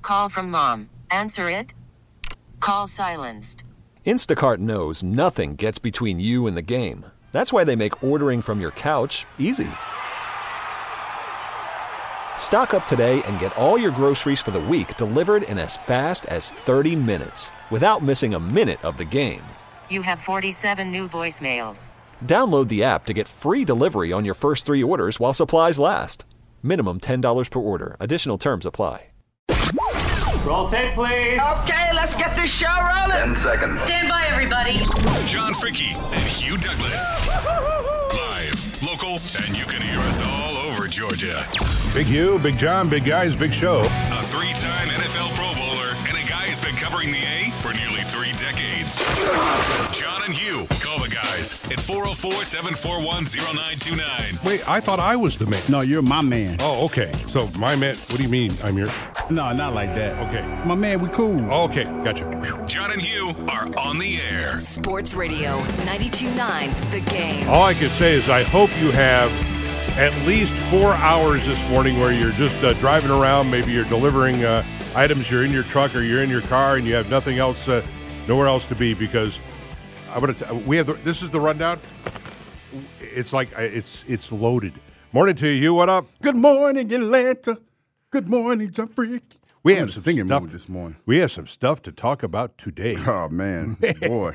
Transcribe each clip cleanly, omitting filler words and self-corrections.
Call from mom. Answer it. Call silenced. Instacart knows nothing gets between you and the game. That's why they make ordering from your couch easy. Stock up today and get all your groceries for the week delivered in as fast as 30 minutes without missing a minute of the game. You have 47 new voicemails. Download the app to get free delivery on your first 3 orders while supplies last. Minimum $10 per order. Additional terms apply. Roll tape, please. Okay, let's get this show rolling. 10 seconds. Stand by, everybody. John Fricke and Hugh Douglas. Live, local, and you can hear us all over Georgia. Big Hugh, Big John, big guys, big show. A 3-time NFL Pro Bowler and a guy who's been covering the A for nearly 3 decades. John and Hugh, call the guys at 404-741-0929. Wait, I thought I was the man. No, you're my man. Oh, okay. So my man, what do you mean I'm your? No, not like that. Okay. My man, we cool. Oh, okay, gotcha. John and Hugh are on the air. Sports Radio 92.9 The Game. All I can say is I hope you have at least 4 hours this morning where you're just driving around. Maybe you're delivering items. You're in your truck or you're in your car and you have nothing else, nowhere else to be, because I'm gonna. We have this is the rundown. It's like it's loaded. Morning to you. What up? Good morning, Atlanta. Good morning, John Fricke. We have some singing stuff mood this morning. We have some stuff to talk about today. Oh man, boy,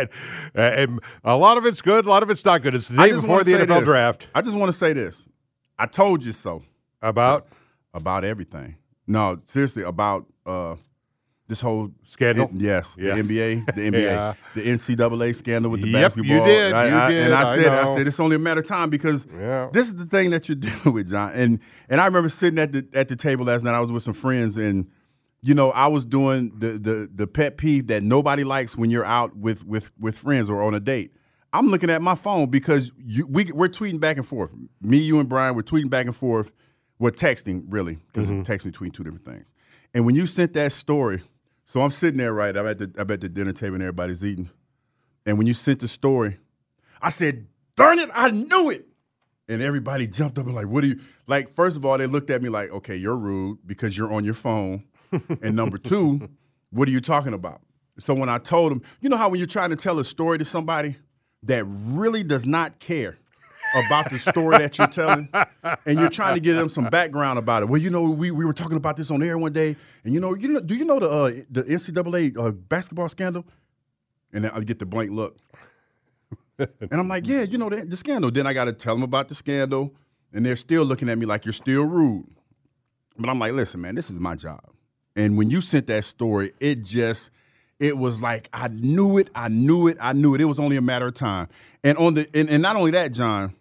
and a lot of it's good, a lot of it's not good. It's the day before the NFL draft. I just want to say this. I told you so. About everything. No, seriously, about this whole scandal. Yes, Yeah. the NBA, Yeah. the NCAA scandal with the Yep, basketball. you did. And I know. said it's only a matter of time because this is the thing that you're dealing with, John. And I remember sitting at the table last night. I was with some friends, and I was doing the pet peeve that nobody likes when you're out with friends or on a date. I'm looking at my phone because we're tweeting back and forth. Me, you, and Brian, we're tweeting back and forth. We're texting, really, because I'm texting between two different things. And when you sent that story, so I'm sitting there, right? I'm at the dinner table and everybody's eating. And when you sent the story, I said, "Darn it, I knew it!" And everybody jumped up and like, "What do you like?" First of all, they looked at me like, "Okay, you're rude because you're on your phone." And number two, what are you talking about? So when I told them, you know how when you're trying to tell a story to somebody that really does not care about the story that you're telling, and you're trying to give them some background about it. Well, we were talking about this on air one day, and do you know the NCAA basketball scandal? And then I get the blank look, and I'm like, yeah, the scandal. Then I got to tell them about the scandal, and they're still looking at me like you're still rude. But I'm like, listen, man, this is my job. And when you sent that story, it was like I knew it. It was only a matter of time. And and not only that, John,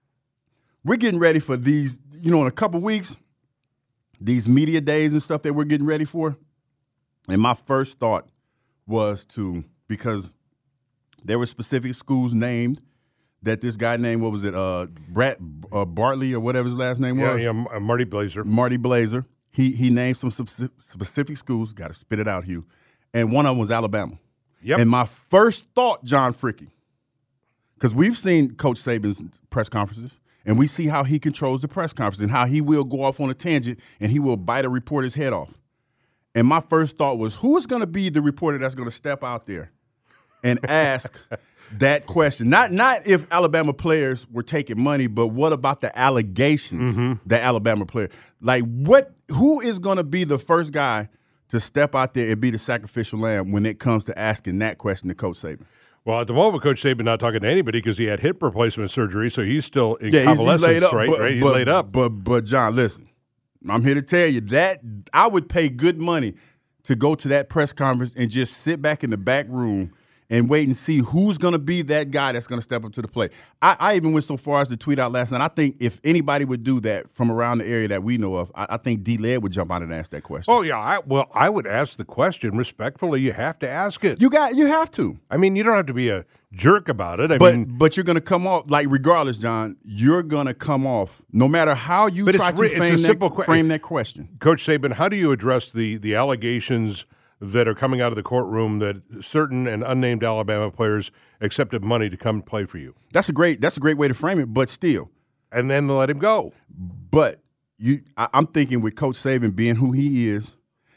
we're getting ready for these, in a couple weeks, these media days and stuff that we're getting ready for. And my first thought was because there were specific schools named that this guy named, what was it, Brett Bartley or whatever his last name was? Yeah, Marty Blazer. Marty Blazer. He named some specific schools. Got to spit it out, Hugh. And one of them was Alabama. Yep. And my first thought, John Fricke, because we've seen Coach Saban's press conferences, and we see how he controls the press conference and how he will go off on a tangent and he will bite a reporter's head off. And my first thought was, who is going to be the reporter that's going to step out there and ask that question? Not if Alabama players were taking money, but what about the allegations that Alabama player? Like, who is going to be the first guy to step out there and be the sacrificial lamb when it comes to asking that question to Coach Saban? Well, at the moment, Coach Saban not talking to anybody because he had hip replacement surgery, so he's still in convalescence, he's laid up, right? He's laid up. But John, listen, I'm here to tell you that I would pay good money to go to that press conference and just sit back in the back room and wait and see who's going to be that guy that's going to step up to the plate. I even went so far as to tweet out last night, I think if anybody would do that from around the area that we know of, I think D-Led would jump out and ask that question. Oh, yeah. I would ask the question respectfully. You have to ask it. You have to. I mean, you don't have to be a jerk about it. But you're going to come off, like regardless, John, you're going to come off, no matter how you try to frame that question. Coach Saban, how do you address the allegations that are coming out of the courtroom that certain and unnamed Alabama players accepted money to come play for you? That's a great way to frame it, but still. And then let him go. But I'm thinking with Coach Saban being who he is,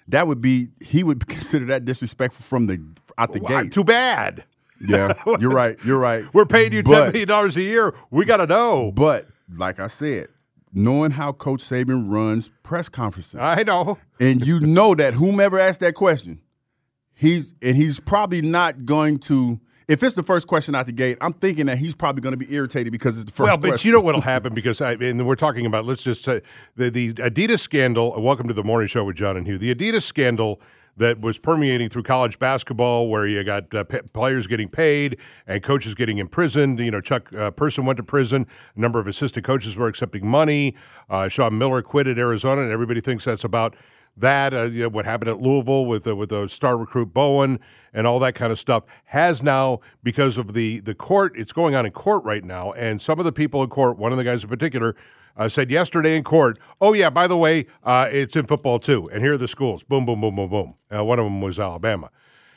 he would consider that disrespectful from out the gate. Too bad. Yeah, you're right. We're paying you $10 million a year. We got to know. But like I said, knowing how Coach Saban runs press conferences, I know, and you know that whomever asked that question, he's probably not going to. If it's the first question out the gate, I'm thinking that he's probably going to be irritated because it's the first question. Well, but you know what will happen because and we're talking about, let's just say, the Adidas scandal. Welcome to the morning show with John and Hugh. The Adidas scandal that was permeating through college basketball where you got players getting paid and coaches getting imprisoned. You know, Chuck Person went to prison. A number of assistant coaches were accepting money. Sean Miller quit at Arizona, and everybody thinks that's about that. What happened at Louisville with the star recruit Bowen and all that kind of stuff has now, because of the court, it's going on in court right now, and some of the people in court, one of the guys in particular, said yesterday in court, oh, yeah, by the way, it's in football too, and here are the schools. Boom, boom, boom, boom, boom. One of them was Alabama.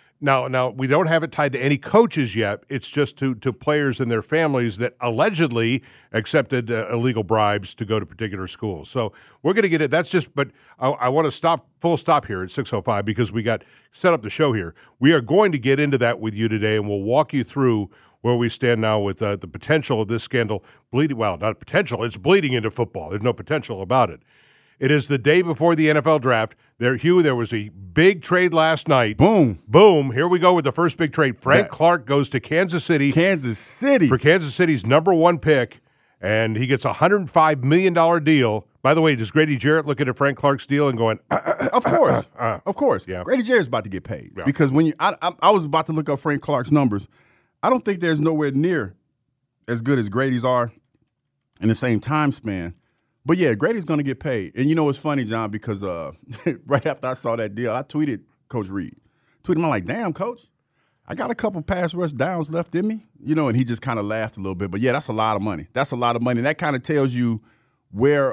Now, we don't have it tied to any coaches yet. It's just to players and their families that allegedly accepted illegal bribes to go to particular schools. So we're going to get it. That's just – but I want to full stop here at 6:05 because we got set up the show here. We are going to get into that with you today, and we'll walk you through where we stand now with the potential of this scandal bleeding – well, not potential. It's bleeding into football. There's no potential about it. It is the day before the NFL draft. Hugh, there was a big trade last night. Boom. Boom. Here we go with the first big trade. Frank Clark goes to Kansas City. Kansas City. For Kansas City's number one pick, and he gets a $105 million deal. By the way, does Grady Jarrett look at Frank Clark's deal and going, Of course. Of course. Yeah. Grady Jarrett's about to get paid. Yeah. Because when I was about to look up Frank Clark's numbers, I don't think there's nowhere near as good as Grady's are in the same time span. But, yeah, Grady's going to get paid. And you know what's funny, John, because right after I saw that deal, I tweeted Coach Reed. I'm like, damn, Coach, I got a couple pass rush downs left in me. You know, and he just kind of laughed a little bit. But, yeah, that's a lot of money. That's a lot of money. And that kind of tells you where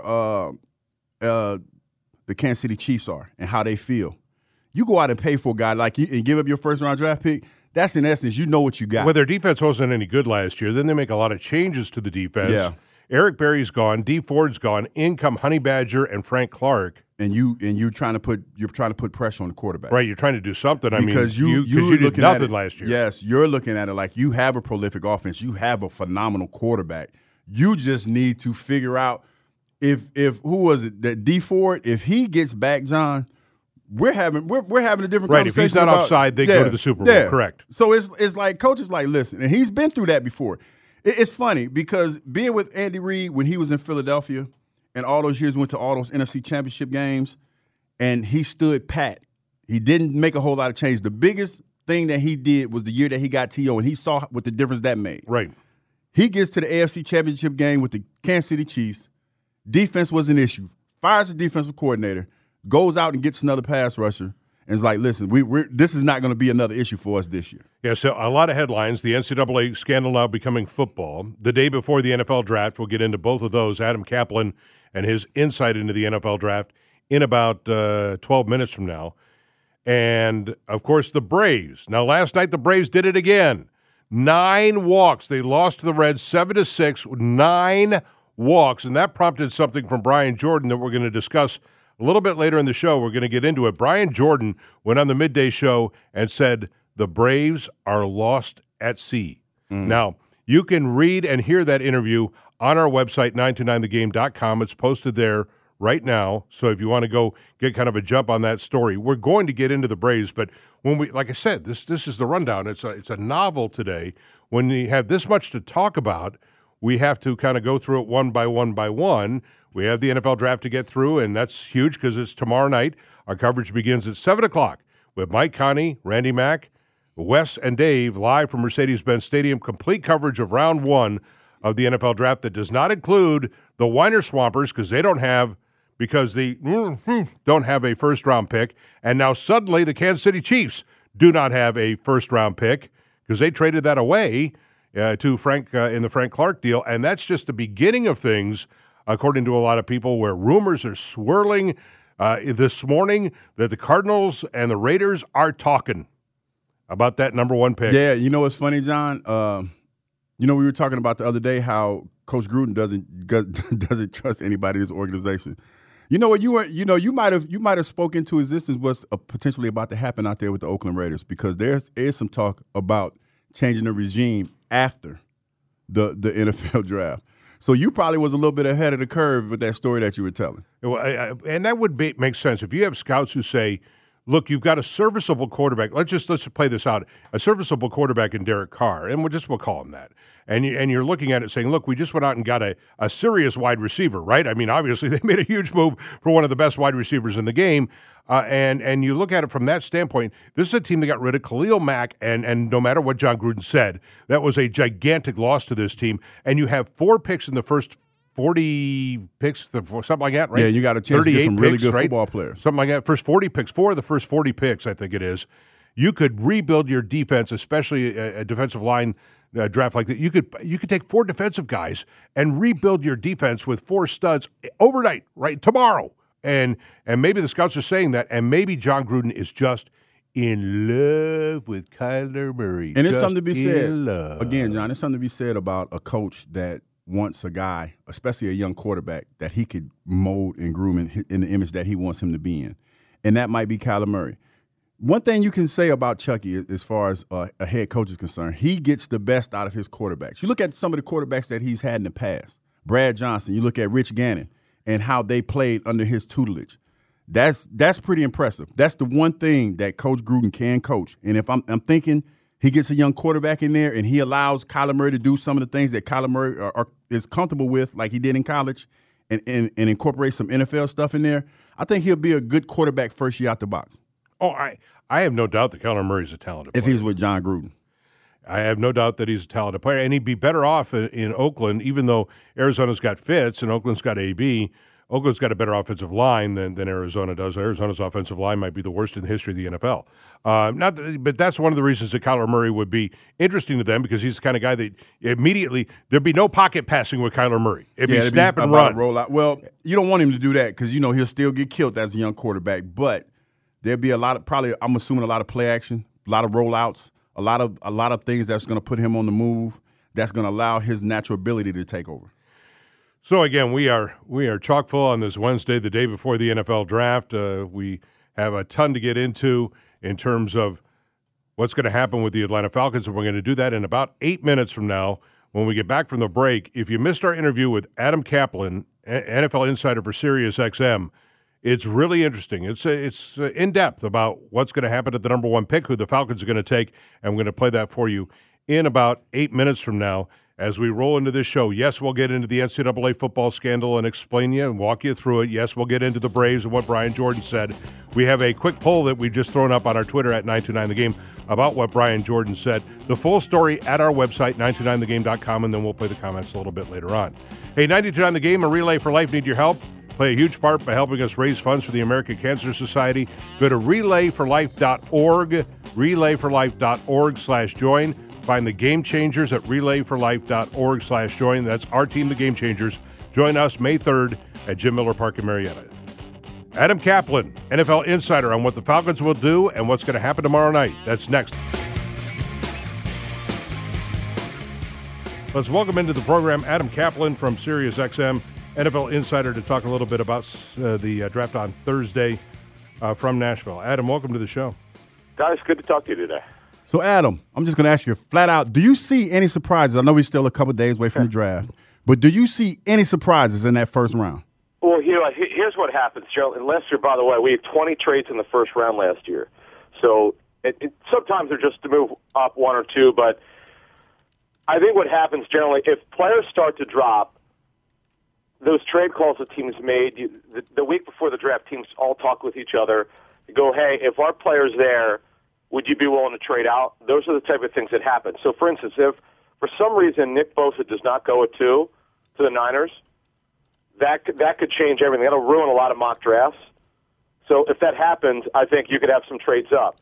the Kansas City Chiefs are and how they feel. You go out and pay for a guy like you and give up your first-round draft pick, that's in essence, you know what you got. Well, their defense wasn't any good last year. Then they make a lot of changes to the defense. Yeah. Eric Berry's gone, Dee Ford's gone, in come Honey Badger and Frank Clark. And you're trying to put pressure on the quarterback. Right, you're trying to do something. Because you did nothing last year. Yes, you're looking at it like you have a prolific offense. You have a phenomenal quarterback. You just need to figure out if who was it, that Dee Ford, if he gets back, John, we're having a different right, conversation. If he's not offside, they go to the Super Bowl. Yeah. Correct. So it's like coaches like, listen, and he's been through that before. It's funny because being with Andy Reid when he was in Philadelphia and all those years went to all those NFC championship games, and he stood pat. He didn't make a whole lot of change. The biggest thing that he did was the year that he got T.O., and he saw what the difference that made. Right. He gets to the AFC championship game with the Kansas City Chiefs. Defense was an issue. Fires the defensive coordinator, goes out and gets another pass rusher, and it's like, listen, this is not going to be another issue for us this year. Yeah, so a lot of headlines. The NCAA scandal now becoming football. The day before the NFL draft, we'll get into both of those. Adam Kaplan and his insight into the NFL draft in about 12 minutes from now. And, of course, the Braves. Now, last night the Braves did it again. 9 walks. They lost to the Reds 7-6 with 9 walks, and that prompted something from Brian Jordan that we're going to discuss a little bit later in the show. We're going to get into it. Brian Jordan went on the midday show and said the Braves are lost at sea. Now, you can read and hear that interview on our website, 929thegame.com. It's posted there right now. So if you want to go get kind of a jump on that story, we're going to get into the Braves. But when we, like I said, this is the rundown. It's a novel today. When you have this much to talk about, we have to kind of go through it one by one by one. We have the NFL draft to get through, and that's huge because it's tomorrow night. Our coverage begins at 7 o'clock with Mike Connie, Randy Mack, Wes, and Dave live from Mercedes-Benz Stadium. Complete coverage of round 1 of the NFL draft that does not include the Weiner Swampers because they don't have a first-round pick. And now suddenly the Kansas City Chiefs do not have a first-round pick because they traded that away to Frank in the Frank Clark deal. And that's just the beginning of things, according to a lot of people, where rumors are swirling this morning that the Cardinals and the Raiders are talking about that number 1 pick. Yeah, you know what's funny, John? We were talking about the other day how Coach Gruden doesn't trust anybody in his organization. You know what? You might have spoken to existence what's potentially about to happen out there with the Oakland Raiders, because there is some talk about changing the regime after the NFL draft. So you probably was a little bit ahead of the curve with that story that you were telling. And that would make sense if you have scouts who say, look, you've got a serviceable quarterback. Let's play this out. A serviceable quarterback in Derek Carr, and we'll call him that. And you're looking at it saying, look, we just went out and got a serious wide receiver, right? I mean, obviously they made a huge move for one of the best wide receivers in the game. And you look at it from that standpoint, this is a team that got rid of Khalil Mack, and no matter what John Gruden said, that was a gigantic loss to this team. And you have 4 picks in the first 40 picks, something like that, right? Yeah, you got a chance to get some really good football players. Something like that. First 40 picks, 4 of the first 40 picks, I think it is. You could rebuild your defense, especially a defensive line draft like that. You could take 4 defensive guys and rebuild your defense with 4 studs overnight, right, tomorrow. And maybe the scouts are saying that, and maybe John Gruden is just in love with Kyler Murray. And it's something to be said. Again, John, it's something to be said about a coach that wants a guy, especially a young quarterback, that he could mold and groom in the image that he wants him to be in. And that might be Kyler Murray. One thing you can say about Chucky as far as a head coach is concerned, he gets the best out of his quarterbacks. You look at some of the quarterbacks that he's had in the past. Brad Johnson, you look at Rich Gannon and how they played under his tutelage. That's pretty impressive. That's the one thing that Coach Gruden can coach. And if I'm thinking he gets a young quarterback in there and he allows Kyler Murray to do some of the things that Kyler Murray is comfortable with, like he did in college, and incorporate some NFL stuff in there, I think he'll be a good quarterback first year out the box. Oh, I have no doubt that Kyler Murray's a talented player. If he's with John Gruden. I have no doubt that he's a talented player, and he'd be better off in Oakland, even though Arizona's got Fitz and Oakland's got AB. Oakland's got a better offensive line than Arizona does. Arizona's offensive line might be the worst in the history of the NFL. But that's one of the reasons that Kyler Murray would be interesting to them, because he's the kind of guy that immediately there'd be no pocket passing with Kyler Murray. It'd be snap and run. Roll out. Well, you don't want him to do that because he'll still get killed as a young quarterback. But there'd be a lot of I'm assuming a lot of play action, a lot of rollouts, a lot of things that's going to put him on the move. That's going to allow his natural ability to take over. So, again, we are chock full on this Wednesday, the day before the NFL draft. We have a ton to get into in terms of what's going to happen with the Atlanta Falcons, and we're going to do that in about 8 minutes from now when we get back from the break. If you missed our interview with Adam Kaplan, NFL insider for SiriusXM, it's really interesting. It's in-depth about what's going to happen at the number 1 pick, who the Falcons are going to take, and we're going to play that for you in about 8 minutes from now. As we roll into this show, yes, we'll get into the NCAA football scandal and explain you and walk you through it. Yes, we'll get into the Braves and what Brian Jordan said. We have a quick poll that we've just thrown up on our Twitter at 929TheGame about what Brian Jordan said. The full story at our website, 929thegame.com, and then we'll play the comments a little bit later on. Hey, 929 The Game, a Relay for Life, need your help. Play a huge part by helping us raise funds for the American Cancer Society. Go to relayforlife.org, relayforlife.org/join. Find the Game Changers at relayforlife.org/join. That's our team, the Game Changers. Join us May 3rd at Jim Miller Park in Marietta. Adam Kaplan, NFL insider, on what the Falcons will do and what's going to happen tomorrow night. That's next. Let's welcome into the program Adam Kaplan from SiriusXM, NFL insider, to talk a little bit about the draft on Thursday from Nashville. Adam, welcome to the show. Guys, good to talk to you today. So, Adam, I'm just going to ask you flat out, do you see any surprises? I know we're still a couple of days away from the draft, but do you see any surprises in that first round? Well, here's what happens, Joe. And Lester, by the way, we had 20 trades in the first round last year. So sometimes they're just to move up 1 or 2, but I think what happens generally, if players start to drop, those trade calls that teams made, the week before the draft, teams all talk with each other, go, hey, if our player's there, would you be willing to trade out? Those are the type of things that happen. So, for instance, if for some reason Nick Bosa does not go at 2 to the Niners, that could change everything. That'll ruin a lot of mock drafts. So if that happens, I think you could have some trades up.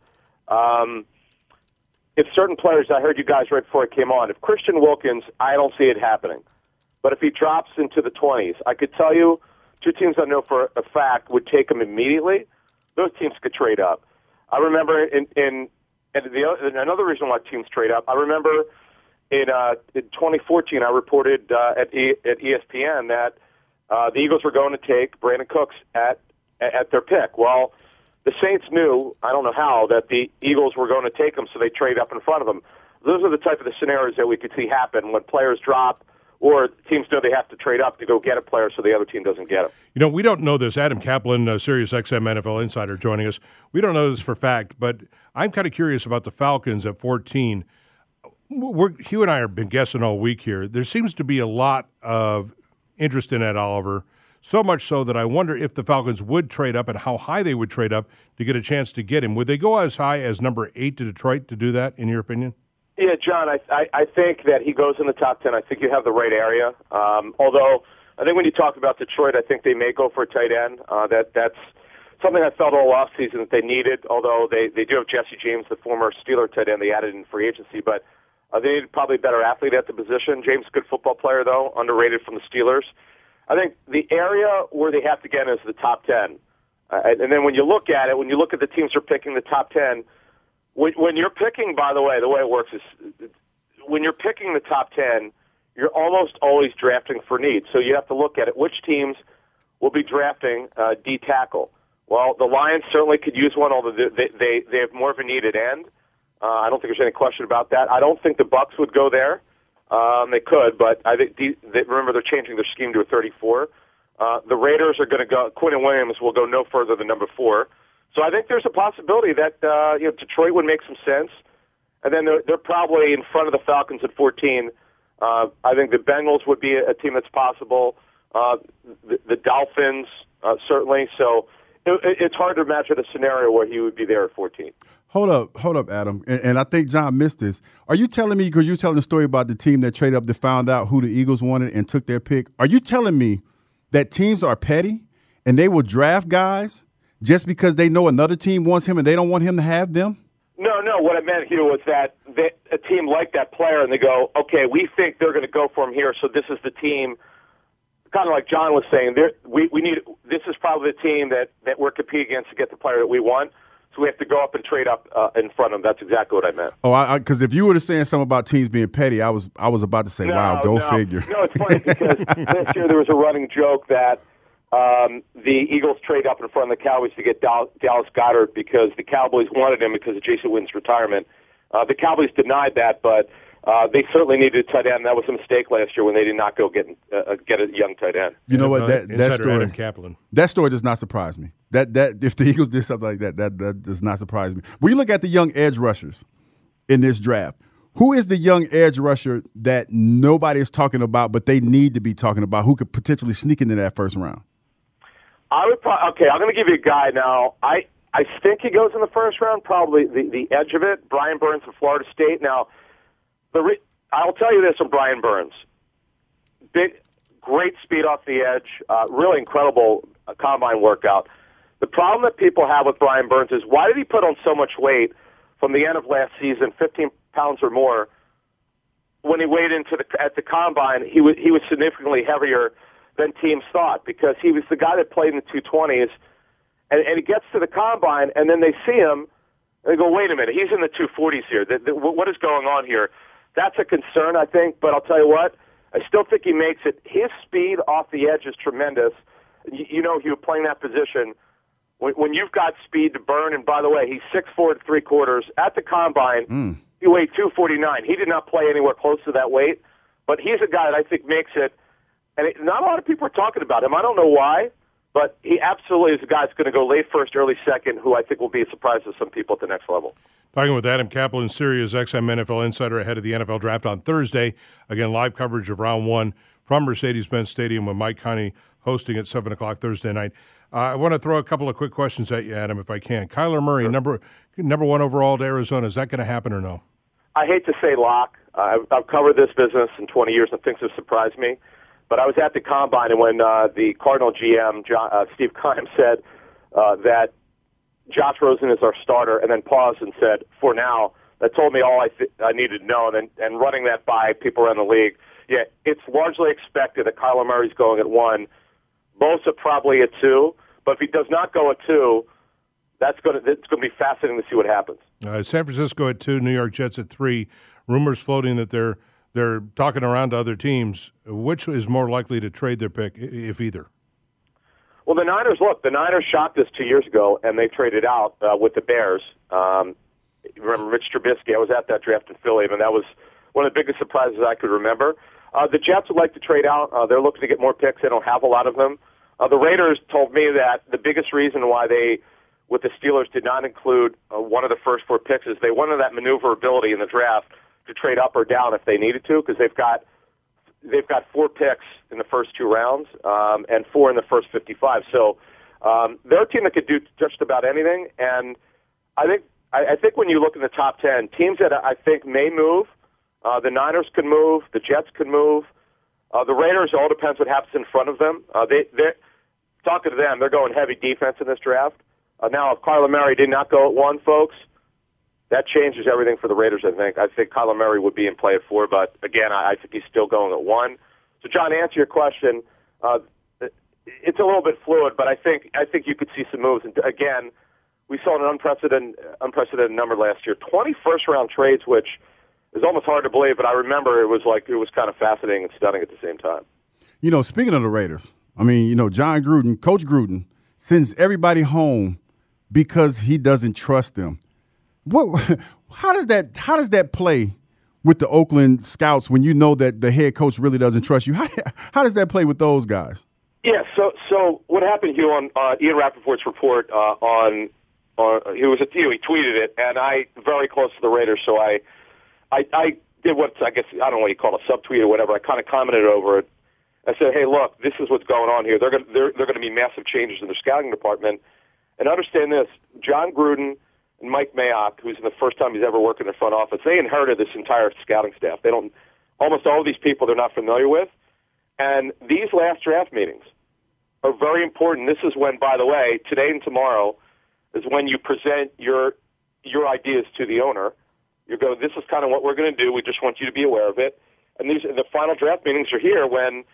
If certain players, I heard you guys right before I came on, if Christian Wilkins, I don't see it happening. But if he drops into the 20s, I could tell you 2 teams I know for a fact would take him immediately. Those teams could trade up. I remember another reason why teams trade up. I remember in 2014, I reported at ESPN that the Eagles were going to take Brandon Cooks at their pick. Well, the Saints knew, I don't know how, that the Eagles were going to take him, so they trade up in front of him. Those are the type of the scenarios that we could see happen when players drop or teams know they have to trade up to go get a player so the other team doesn't get him. You know, we don't know this. Adam Kaplan, Sirius XM NFL Insider, joining us. We don't know this for fact, but I'm kind of curious about the Falcons at 14. Hugh and I have been guessing all week here. There seems to be a lot of interest in Ed Oliver, so much so that I wonder if the Falcons would trade up and how high they would trade up to get a chance to get him. Would they go as high as number 8 to Detroit to do that, in your opinion? Yeah, John, I think that he goes in the top 10. I think you have the right area. Although I think when you talk about Detroit, I think they may go for a tight end. That's something I felt all offseason that they needed, although they do have Jesse James, the former Steeler tight end they added in free agency. But they need probably a better athlete at the position. James is a good football player, though, underrated from the Steelers. I think the area where they have to get is the top 10. And then when you look at it, when you look at the teams who are picking the top 10, when you're picking, by the way it works is when you're picking the top 10, you're almost always drafting for need. So you have to look at it. Which teams will be drafting D tackle? Well, the Lions certainly could use one, although they have more of a needed end. I don't think there's any question about that. I don't think the Bucs would go there. They could, but I think remember they're changing their scheme to a 34. The Raiders are going to go. Quentin Williams will go no further than number 4. So I think there's a possibility that Detroit would make some sense, and then they're probably in front of the Falcons at 14. I think the Bengals would be a team that's possible. The Dolphins certainly. So it's hard to imagine a scenario where he would be there at 14. Hold up, Adam. And I think John missed this. Are you telling me, because you're telling the story about the team that traded up to found out who the Eagles wanted and took their pick, are you telling me that teams are petty and they will draft guys just because they know another team wants him and they don't want him to have them? No. What I meant here was that a team like that player and they go, okay, we think they're going to go for him here, so this is the team. Kind of like John was saying, we need. This is probably the team that we're competing against to get the player that we want. So we have to go up and trade up in front of them. That's exactly what I meant. Oh, because if you were saying something about teams being petty, I was about to say, wow, go figure. No, it's funny because last year there was a running joke that the Eagles trade up in front of the Cowboys to get Dallas Goedert because the Cowboys wanted him because of Jason Witten's retirement. The Cowboys denied that, but they certainly needed a tight end. That was a mistake last year when they did not go get a young tight end. You know what? That story, Adam Kaplan. That story does not surprise me. That if the Eagles did something like that does not surprise me. When you look at the young edge rushers in this draft, who is the young edge rusher that nobody is talking about, but they need to be talking about, who could potentially sneak into that first round? I'm going to give you a guy now. I think he goes in the first round, probably the edge of it. Brian Burns of Florida State. Now, I'll tell you this on Brian Burns. Great speed off the edge, really incredible combine workout. The problem that people have with Brian Burns is why did he put on so much weight from the end of last season, 15 pounds or more? When he weighed at the combine, he was significantly heavier than teams thought because he was the guy that played in the 220s, and he gets to the combine, and then they see him, and they go, wait a minute, he's in the 240s here. What is going on here? That's a concern, I think, but I'll tell you what, I still think he makes it. His speed off the edge is tremendous. You know, he was playing that position. When you've got speed to burn, and by the way, he's 6'4" 3/4. At the combine, he weighed 249. He did not play anywhere close to that weight, but he's a guy that I think makes it. And not a lot of people are talking about him. I don't know why, but he absolutely is a guy that's going to go late first, early second, who I think will be a surprise to some people at the next level. Talking with Adam Kaplan, Sirius XM NFL Insider, ahead of the NFL Draft on Thursday. Again, live coverage of Round 1 from Mercedes-Benz Stadium with Mike Coney hosting at 7 o'clock Thursday night. I want to throw a couple of quick questions at you, Adam, if I can. Kyler Murray, sure. number 1 overall to Arizona. Is that going to happen or no? I hate to say lock. I've covered this business in 20 years, and things have surprised me. But I was at the Combine, and when the Cardinal GM, Steve Keim, said that Josh Rosen is our starter, and then paused and said, for now, that told me all I needed to know. And running that by people around the league, yeah, it's largely expected that Kyler Murray's going at 1. Bosa probably at 2. But if he does not go at 2, it's going to be fascinating to see what happens. San Francisco at 2, New York Jets at 3. Rumors floating that they're they're talking around to other teams. Which is more likely to trade their pick, if either? Well, the Niners shocked us 2 years ago, and they traded out with the Bears. Remember Mitch Trubisky? I was at that draft in Philly, and that was one of the biggest surprises I could remember. The Jets would like to trade out. They're looking to get more picks. They don't have a lot of them. The Raiders told me that the biggest reason why they, with the Steelers, did not include one of the first 4 picks is they wanted that maneuverability in the draft to trade up or down if they needed to, because they've got 4 picks in the first 2 rounds and 4 in the first 55. So they're a team that could do just about anything. And I think when you look in the top 10, teams that I think may move, the Niners could move, the Jets could move. The Raiders, all depends what happens in front of them. They're talking to them, they're going heavy defense in this draft. Now, if Kyler Murray did not go at 1, folks, that changes everything for the Raiders, I think. I think Kyler Murray would be in play at 4, but again, I think he's still going at 1. So, John, to answer your question, it's a little bit fluid, but I think you could see some moves. And again, we saw an unprecedented number last year. 20 first-round trades, which is almost hard to believe, but I remember it was kind of fascinating and stunning at the same time. You know, speaking of the Raiders, I mean, you know, John Gruden, Coach Gruden, sends everybody home because he doesn't trust them. How does that play with the Oakland Scouts when you know that the head coach really doesn't trust you? How does that play with those guys? Yeah, so what happened, Hugh, on Ian Rappaport's report he tweeted it, and I very close to the Raiders, so I did what I guess, I don't know what you call it, a subtweet or whatever. I kind of commented over it. I said, hey, look, this is what's going on here. They're going to be massive changes in their scouting department. And understand this, John Gruden and Mike Mayock, who's the first time he's ever worked in the front office, they inherited this entire scouting staff. Almost all of these people they're not familiar with. And these last draft meetings are very important. This is when, by the way, today and tomorrow is when you present your ideas to the owner. You go, this is kind of what we're going to do. We just want you to be aware of it. And the final draft meetings are here when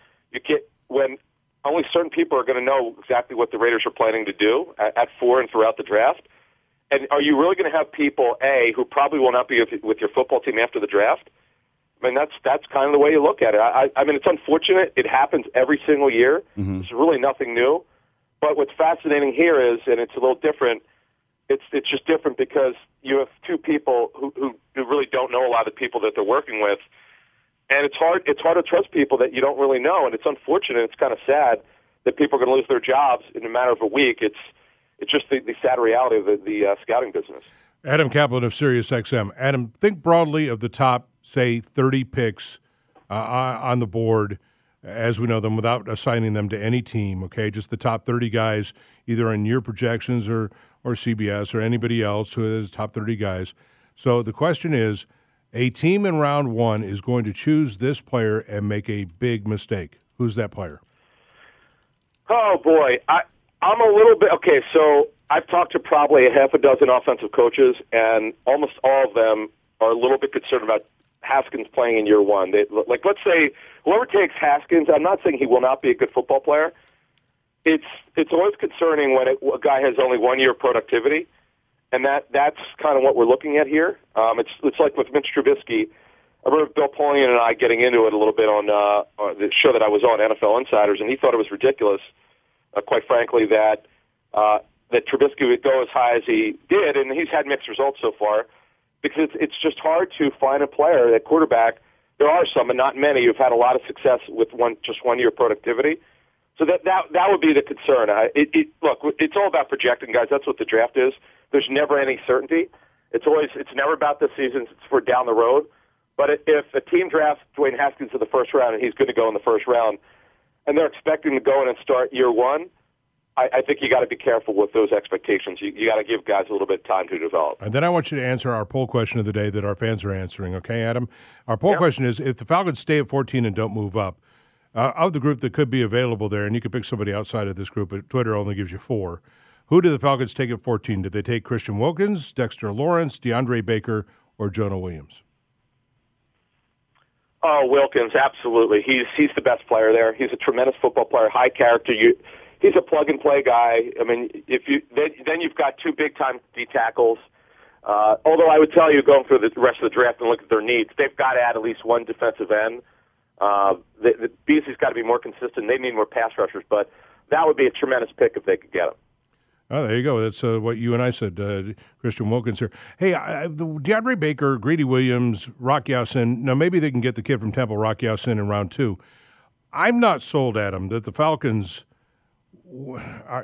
only certain people are going to know exactly what the Raiders are planning to do at 4 and throughout the draft. And are you really going to have people, A, who probably will not be with your football team after the draft? I mean, that's kind of the way you look at it. I mean, it's unfortunate. It happens every single year. Mm-hmm. It's really nothing new. But what's fascinating here is, and it's a little different, it's just different because you have 2 people who really don't know a lot of the people that they're working with. And it's hard to trust people that you don't really know, and it's unfortunate. It's kind of sad that people are going to lose their jobs in a matter of a week. It's just the sad reality of the scouting business. Adam Kaplan of SiriusXM. Adam, think broadly of the top, say, 30 picks on the board as we know them without assigning them to any team, okay? Just the top 30 guys, either in your projections or CBS or anybody else who has top 30 guys. So the question is, a team in round 1 is going to choose this player and make a big mistake. Who's that player? Oh, boy. I'm a little bit – okay, so I've talked to probably a half a dozen offensive coaches, and almost all of them are a little bit concerned about Haskins playing in year 1. Let's say whoever takes Haskins, I'm not saying he will not be a good football player. It's always concerning when a guy has only 1 year of productivity. And that's kind of what we're looking at here. It's like with Mitch Trubisky. I remember Bill Polian and I getting into it a little bit on the show that I was on, NFL Insiders, and he thought it was ridiculous, quite frankly, that Trubisky would go as high as he did, and he's had mixed results so far, because it's just hard to find a player at quarterback. There are some, and not many, who've had a lot of success with just 1 year of productivity. So that would be the concern. Look, it's all about projecting, guys. That's what the draft is. There's never any certainty. It's never about this season. It's for down the road. But if a team drafts Dwayne Haskins in the first round and he's going to go in the first round, and they're expecting to go in and start year 1, I think you got to be careful with those expectations. You got to give guys a little bit of time to develop. And then I want you to answer our poll question of the day that our fans are answering. Okay, Adam? Our poll question is: if the Falcons stay at 14 and don't move up, of the group that could be available there, and you could pick somebody outside of this group, but Twitter only gives you 4. Who do the Falcons take at 14? Did they take Christian Wilkins, Dexter Lawrence, DeAndre Baker, or Jonah Williams? Oh, Wilkins, absolutely. He's the best player there. He's a tremendous football player, high character. He's a plug-and-play guy. I mean, then you've got 2 big-time D tackles. Although I would tell you, going through the rest of the draft and look at their needs, they've got to add at least one defensive end. The BC's got to be more consistent. They need more pass rushers, but that would be a tremendous pick if they could get him. Oh, there you go. That's what you and I said, Christian Wilkins here. Hey, DeAndre Baker, Greedy Williams, Rock Ya-Sin. Now, maybe they can get the kid from Temple, Rock Ya-Sin, in round 2. I'm not sold, Adam, that the Falcons do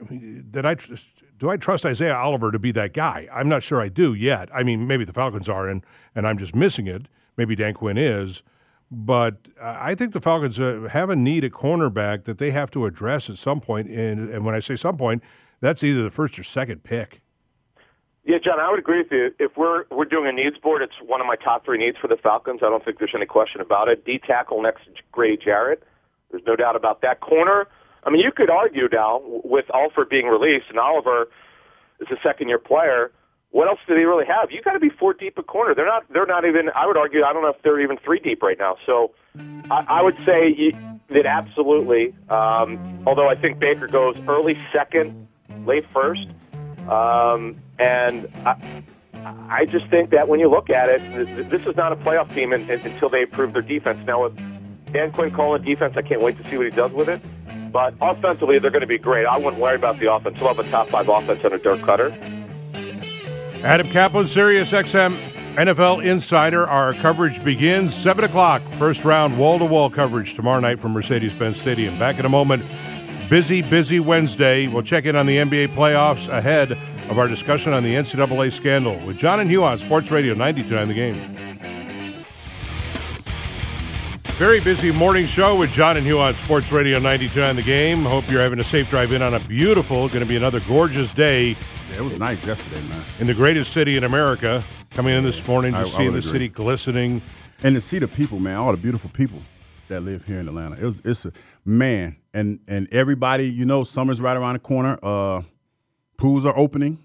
I trust Isaiah Oliver to be that guy? I'm not sure I do yet. I mean, maybe the Falcons are, and I'm just missing it. Maybe Dan Quinn is. But I think the Falcons have a need at cornerback that they have to address at some point. And when I say some point, that's either the first or second pick. Yeah, John, I would agree with you. If we're doing a needs board, it's one of my top 3 needs for the Falcons. I don't think there's any question about it. D tackle next to Grady Jarrett. There's no doubt about that. Corner, I mean, you could argue now with Alford being released and Oliver is a second-year player. What else do they really have? You got to be 4 deep at corner. They're not even. I would argue. I don't know if they're even 3 deep right now. So I would say that absolutely. Although I think Baker goes early second, late first, and I just think that when you look at it, this is not a playoff team until they improve their defense. Now with Dan Quinn calling defense, I can't wait to see what he does with it. But offensively, they're going to be great. I wouldn't worry about the offense. They'll have a top 5 offense under Dirk Cutter. Adam Kaplan, Sirius XM NFL Insider. Our coverage begins 7 o'clock. First round wall-to-wall coverage tomorrow night from Mercedes-Benz Stadium. Back in a moment. Busy Wednesday. We'll check in on the NBA playoffs ahead of our discussion on the NCAA scandal with John and Hugh on Sports Radio 92.9 The Game. Very busy morning show with John and Hugh on Sports Radio 92.9 The Game. Hope you're having a safe drive in on a beautiful, going to be another gorgeous day. Yeah, it was nice yesterday, man. In the greatest city in America. Coming in this morning, just seeing the city glistening. And to see the people, man, all the beautiful people that live here in Atlanta. It's a man, and everybody, you know, summer's right around the corner. Pools are opening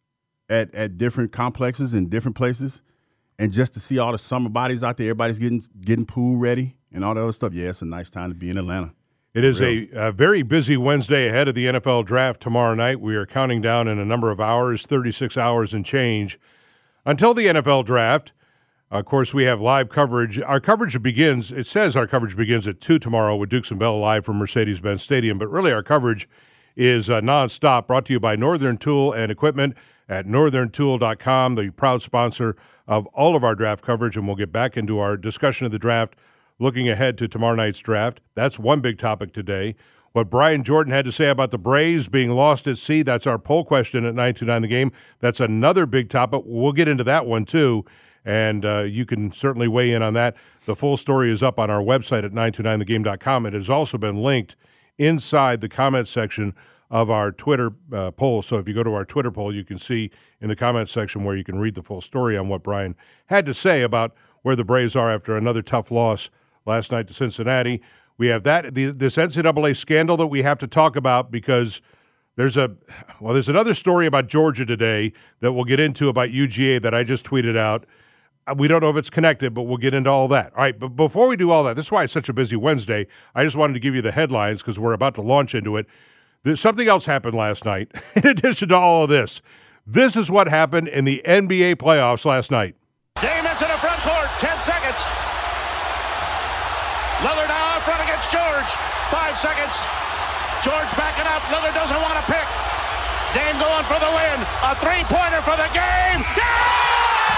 at different complexes in different places. And just to see all the summer bodies out there, everybody's getting pool ready and all that other stuff. Yeah, it's a nice time to be in Atlanta. It is a very busy Wednesday ahead of the NFL draft tomorrow night. We are counting down in a number of hours, 36 hours and change, until the NFL draft. Of course, we have live coverage. Our coverage begins, it says our coverage begins at 2 tomorrow with Dukes and Bell live from Mercedes-Benz Stadium. But really our coverage is nonstop, brought to you by Northern Tool and Equipment at northerntool.com, the proud sponsor of all of our draft coverage. And we'll get back into our discussion of the draft, looking ahead to tomorrow night's draft. That's one big topic today. What Brian Jordan had to say about the Braves being lost at sea, that's our poll question at 929 The Game. That's another big topic. We'll get into that one, too, and you can certainly weigh in on that. The full story is up on our website at 929thegame.com. It has also been linked inside the comment section of our Twitter poll. So if you go to our Twitter poll, you can see in the comment section where you can read the full story on what Brian had to say about where the Braves are after another tough loss last night to Cincinnati. We have that this NCAA scandal that we have to talk about because there's another story about Georgia today that we'll get into about UGA that I just tweeted out. We don't know if it's connected, but we'll get into all that. All right, but before we do all that, this is why it's such a busy Wednesday. I just wanted to give you the headlines because we're about to launch into it. Something else happened last night in addition to all of this. This is what happened in the NBA playoffs last night. Dame into the front court, 10 seconds. Lillard now out front against George. 5 seconds. George backing up. Lillard doesn't want to pick. Dame going for the win. A three-pointer for the game. Yeah!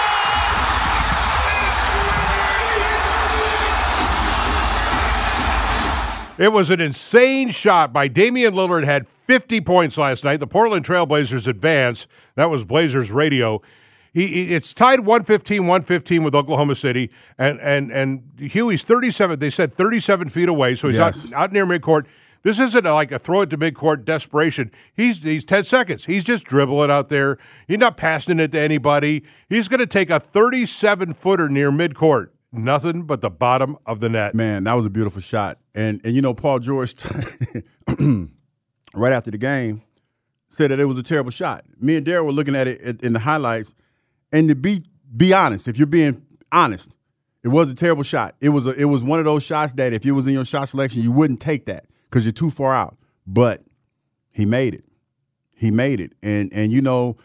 It was an insane shot by Damian Lillard. Had 50 points last night. The Portland Trailblazers advance. That was Blazers radio. It's tied 115 with Oklahoma City, and Huey's 37. They said 37 feet away, so he's out near midcourt. This isn't like a throw it to midcourt desperation. He's 10 seconds. He's just dribbling out there. He's not passing it to anybody. He's going to take a 37-footer near midcourt. Nothing but the bottom of the net. Man, that was a beautiful shot. And you know, Paul George, right after the game, said that it was a terrible shot. Me and Darryl were looking at it in the highlights. And to be honest, if you're being honest, it was a terrible shot. It was one of those shots that if it was in your shot selection, you wouldn't take that because you're too far out. But he made it. He made it. And you know,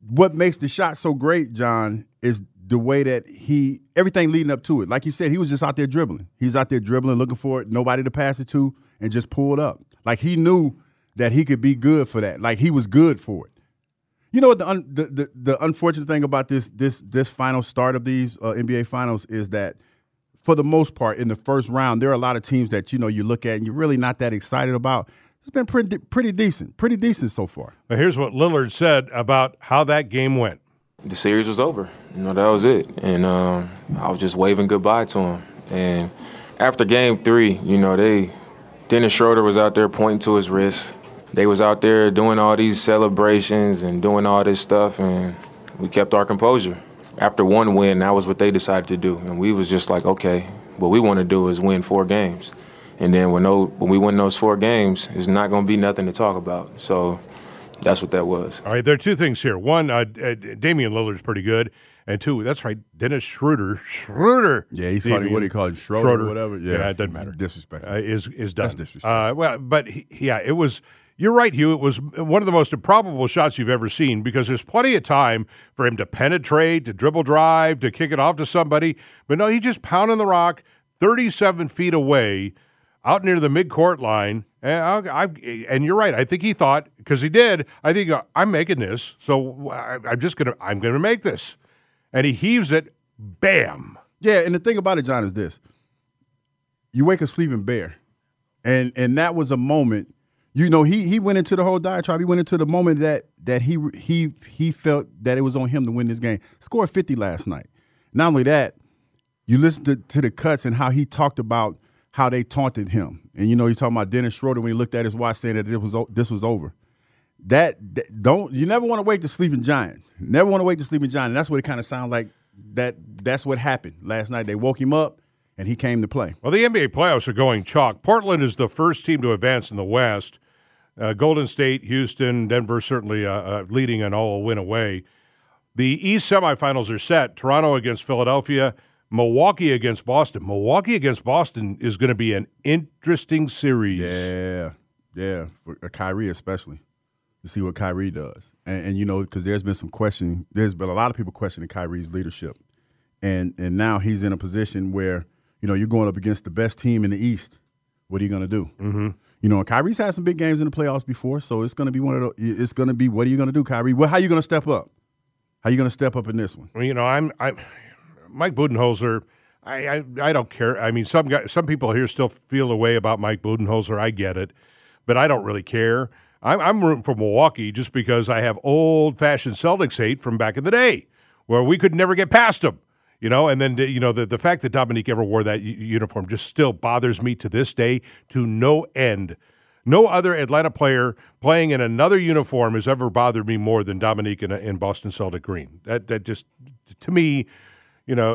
what makes the shot so great, John, is the way that everything leading up to it. Like you said, he was just out there dribbling. He was out there dribbling, looking for it, nobody to pass it to, and just pulled up. Like he knew that he could be good for that. Like he was good for it. You know what the unfortunate thing about this final start of these NBA finals is that for the most part in the first round, there are a lot of teams that, you know, you look at and you're really not that excited about. It's been pretty decent so far. But here's what Lillard said about how that game went. The series was over. You know, that was it. And I was just waving goodbye to him. And after game 3, you know, Dennis Schroeder was out there pointing to his wrist. They was out there doing all these celebrations and doing all this stuff, and we kept our composure. After one win, that was what they decided to do. And we was just like, okay, what we want to do is win 4 games. And then when we win those 4 games, it's not going to be nothing to talk about. So that's what that was. All right, there are 2 things here. One, Damian Lillard's pretty good. And 2, that's right, Dennis Schroeder. Yeah, he's called, what do you call him, Schroeder or whatever? Yeah, it doesn't matter. Disrespect. Is done. That's disrespect. Well, but, it was – you're right, Hugh. It was one of the most improbable shots you've ever seen because there's plenty of time for him to penetrate, to dribble drive, to kick it off to somebody. But no, he just pounding the rock 37 feet away out near the midcourt line. And you're right. I think he thought, because he did, I think, I'm making this, so I'm going to make this. And he heaves it, bam. Yeah, and the thing about it, John, is this. You wake a sleeping bear. And that was a moment, you know, he went into the whole diatribe. He went into the moment that he felt that it was on him to win this game. Scored 50 last night. Not only that, you listen to the cuts and how he talked about how they taunted him. And, you know, he's talking about Dennis Schroeder when he looked at his watch saying that this was over. You never want to wake the sleeping giant. Never want to wake the sleeping giant. And that's what it kind of sounded like. That's what happened last night. They woke him up, and he came to play. Well, the NBA playoffs are going chalk. Portland is the first team to advance in the West. Golden State, Houston, Denver certainly leading an all-win away. The East semifinals are set. Toronto against Philadelphia, Milwaukee against Boston. Milwaukee against Boston is going to be an interesting series. Yeah, for Kyrie especially. To see what Kyrie does. And you know, because there's been some questioning. There's been a lot of people questioning Kyrie's leadership. And now he's in a position where, you know, you're going up against the best team in the East. What are you going to do? Mm-hmm. You know, Kyrie's had some big games in the playoffs before, so it's going to be what are you going to do, Kyrie? How are you going to step up? How are you going to step up in this one? Well, you know, I'm Mike Budenholzer. I don't care. I mean, some people here still feel the way about Mike Budenholzer. I get it, but I don't really care. I'm rooting for Milwaukee just because I have old-fashioned Celtics hate from back in the day where we could never get past them, you know. And then, you know, the fact that Dominique ever wore that uniform just still bothers me to this day to no end. No other Atlanta player playing in another uniform has ever bothered me more than Dominique in Boston Celtic green. That just, to me, you know,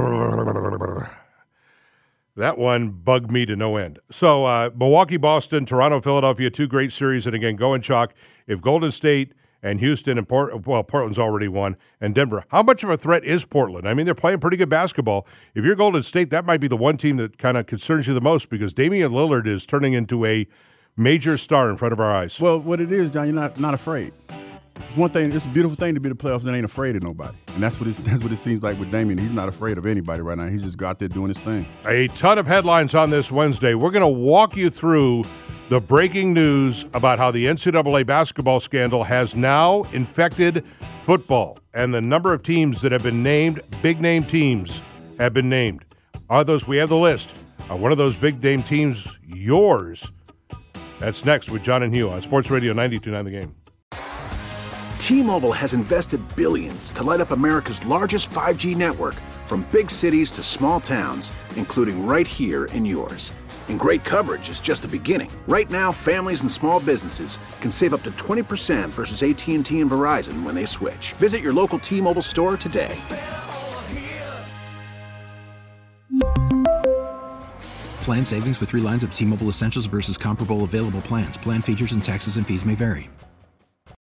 that one bugged me to no end. So Milwaukee, Boston, Toronto, Philadelphia, 2 great series, and again, going chalk. If Golden State and Houston and Portland's already won, and Denver, how much of a threat is Portland? I mean, they're playing pretty good basketball. If you're Golden State, that might be the one team that kind of concerns you the most because Damian Lillard is turning into a major star in front of our eyes. Well, what it is, John, you're not afraid. It's one thing. It's a beautiful thing to be the playoffs and ain't afraid of nobody. And that's what it seems like with Damian. He's not afraid of anybody right now. He's just out there doing his thing. A ton of headlines on this Wednesday. We're going to walk you through the breaking news about how the NCAA basketball scandal has now infected football. And the number of teams that have been named, big-name teams, have been named. Are those? We have the list. Are one of those big-name teams yours? That's next with John and Hugh on Sports Radio 92.9 The Game. T-Mobile has invested billions to light up America's largest 5G network from big cities to small towns, including right here in yours. And great coverage is just the beginning. Right now, families and small businesses can save up to 20% versus AT&T and Verizon when they switch. Visit your local T-Mobile store today. Plan savings with 3 lines of T-Mobile Essentials versus comparable available plans. Plan features and taxes and fees may vary.